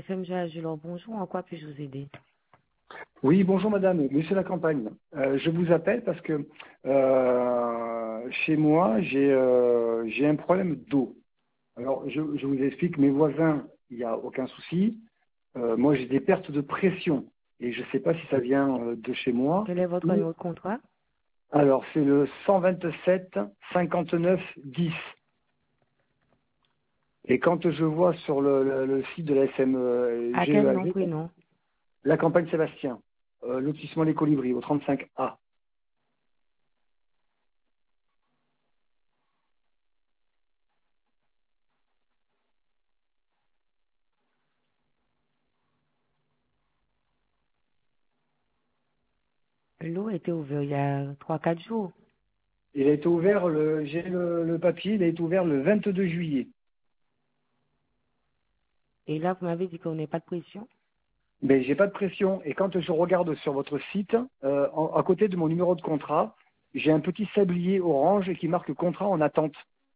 FM Agilor, bonjour, en quoi puis-je vous aider? Oui, bonjour madame, monsieur la campagne. Je vous appelle parce que chez moi, j'ai un problème d'eau. Alors, je vous explique, mes voisins, il n'y a aucun souci. Moi, j'ai des pertes de pression et je ne sais pas si ça vient de chez moi. Quel est votre numéro de contrat? Alors, c'est le 127 59 10. Et quand je vois sur le site de la À quel nom, SMGEAG, prénom? la campagne Sébastien, lotissement Les Colibris, au 35A. L'eau a été ouverte il y a 3-4 jours. Il a été ouvert, j'ai le papier, il a été ouvert le 22 juillet. Et là, vous m'avez dit qu'on n'est pas de pression. Mais j'ai pas de pression. Et quand je regarde sur votre site, à côté de mon numéro de contrat, j'ai un petit sablier orange qui marque contrat en attente.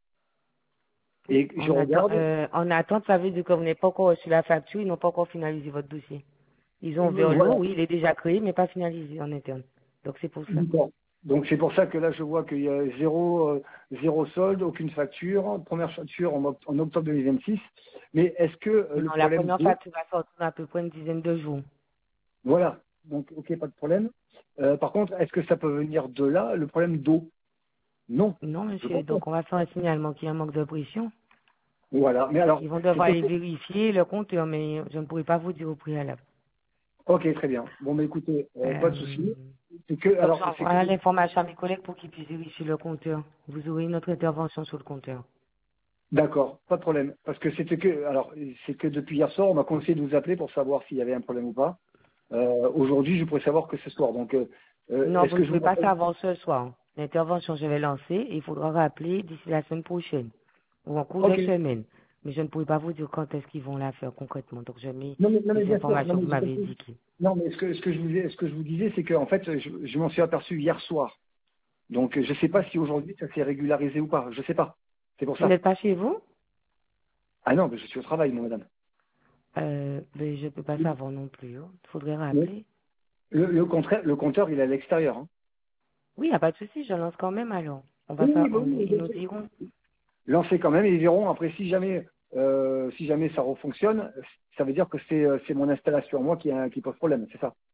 Et je regarde. En attente, ça veut dire que vous n'avez pas encore reçu la facture, ils n'ont pas encore finalisé votre dossier. Ils ont ouvert l'eau, Voilà. oui, il est déjà créé, mais pas finalisé en interne. Donc c'est pour ça. D'accord. Donc c'est pour ça que là je vois qu'il y a zéro solde, aucune facture, première facture en octobre 2026. Mais est-ce que le Non, la problème première d'eau, facture va sortir dans à peu près une dizaine de jours. voilà, donc ok, pas de problème. Par contre, est-ce que ça peut venir de là, le problème d'eau? Non, Non, je monsieur, pense pas. donc on va faire un signalement qu'il y a un manque de pression. Voilà, mais alors, Ils vont devoir c'était aller vérifier le compteur, mais je ne pourrai pas vous dire au préalable. ok, très bien. Bon, mais écoutez, pas de souci. C'est que, Donc alors, c'est que, j'envoie l'information à mes collègues pour qu'ils puissent vérifier le compteur. Vous aurez notre intervention sur le compteur. d'accord, pas de problème. Parce que c'était que, alors, c'est que depuis hier soir, on m'a conseillé de vous appeler pour savoir s'il y avait un problème ou pas. Aujourd'hui, je pourrais savoir que ce soir. Donc, Non, est-ce vous ne que je pouvez vous pas rappelle? savoir ce soir. L'intervention, je vais lancer et il faudra rappeler d'ici la semaine prochaine ou en cours de Ok. semaine. Mais je ne pourrai pas vous dire quand est-ce qu'ils vont la faire concrètement. Donc je mets Non, mais les bien sûr. Non, informations que mais vous j'ai m'avez compris. indiquées. Non, mais ce que je vous disais, c'est que, en fait, je m'en suis aperçu hier soir. Donc, je sais pas si aujourd'hui ça s'est régularisé ou pas. Je sais pas. C'est pour Vous ça. n'êtes pas chez vous? Ah non, mais je suis au travail, moi, madame. Ben, je ne peux pas savoir non plus. Il faudrait Le, rappeler. le compteur, il est à l'extérieur, hein. Oui, il n'y a pas de souci, je lance quand même alors. On va Oui, faire, oui, oui, ils bien nous sûr. diront. Lancez quand même et ils verront après si jamais ça refonctionne, ça veut dire que c'est mon installation moi qui pose problème, c'est ça.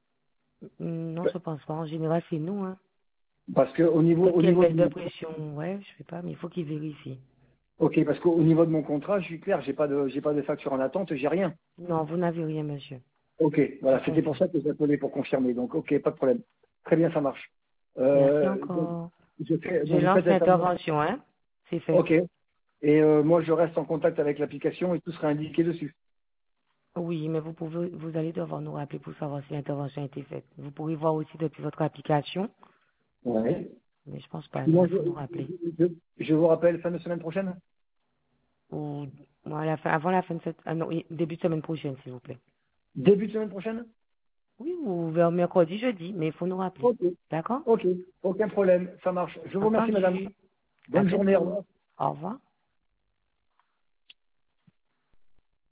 Non, je pense pas. En général, c'est nous, hein. Parce que au niveau Peut-être au qu'il y a une niveau de baisse de mon pression. Ouais, je sais pas, mais il faut qu'ils vérifient. ok parce qu'au niveau de mon contrat, je suis clair, j'ai pas de facture en attente, j'ai rien. Non, vous n'avez rien, monsieur. Ok, Je voilà, c'était pour confirme. ça que j'appelais pour confirmer. Donc ok, pas de problème. Très bien, ça marche. Merci Donc, encore. Je donc vous lance faites intervention. l'intervention, hein. C'est fait. Ok. Et moi je reste en contact avec l'application et tout sera indiqué dessus. Oui, mais vous allez devoir nous rappeler pour savoir si l'intervention a été faite. Vous pourrez voir aussi depuis votre application, Ouais. mais je pense pas, non, Sinon, il faut nous rappeler. je vous rappelle fin de semaine prochaine. Ou, avant la fin de cette, non, oui, début de semaine prochaine, s'il vous plaît. Début de semaine prochaine. Oui, ou vers mercredi, jeudi, mais il faut nous rappeler. Ok, D'accord? ok, aucun problème, ça marche. Je vous remercie, madame. Entendu. À Bonne journée, au bientôt. revoir. Au revoir.